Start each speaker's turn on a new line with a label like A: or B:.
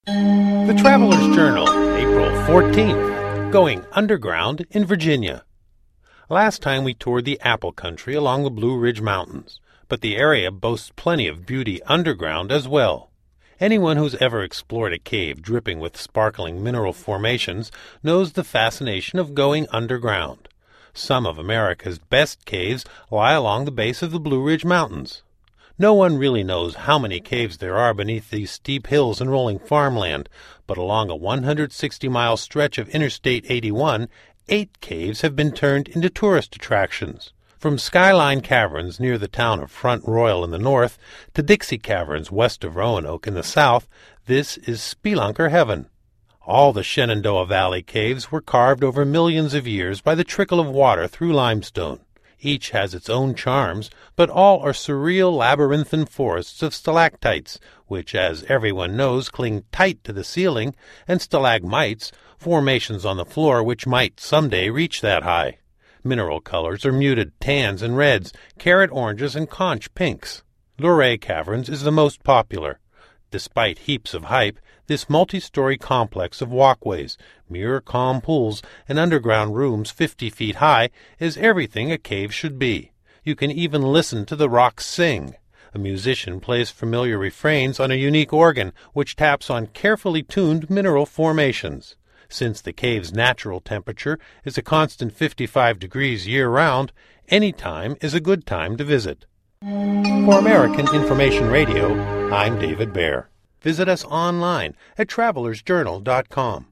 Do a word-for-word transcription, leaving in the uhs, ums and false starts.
A: The Traveler's Journal, April fourteenth, Going Underground in Virginia. Last time we toured the apple country along the Blue Ridge Mountains, but the area boasts plenty of beauty underground as well. Anyone who's ever explored a cave dripping with sparkling mineral formations knows the fascination of going underground. Some of America's best caves lie along the base of the Blue Ridge Mountains. No one really knows how many caves there are beneath these steep hills and rolling farmland, but along a one hundred sixty mile stretch of Interstate eighty-one, eight caves have been turned into tourist attractions. From Skyline Caverns near the town of Front Royal in the north to Dixie Caverns west of Roanoke in the south, this is spelunker heaven. All the Shenandoah Valley caves were carved over millions of years by the trickle of water through limestone. Each has its own charms, but all are surreal labyrinthine forests of stalactites, which, as everyone knows, cling tight to the ceiling, and stalagmites, formations on the floor which might someday reach that high. Mineral colors are muted tans and reds, carrot oranges, and conch pinks. Luray Caverns is the most popular. Despite heaps of hype, this multi-story complex of walkways, mirror calm pools, and underground rooms fifty feet high is everything a cave should be. You can even listen to the rocks sing. A musician plays familiar refrains on a unique organ, which taps on carefully tuned mineral formations. Since the cave's natural temperature is a constant fifty-five degrees year-round, any time is a good time to visit. For American Information Radio, I'm David Baer. Visit us online at travelers journal dot com.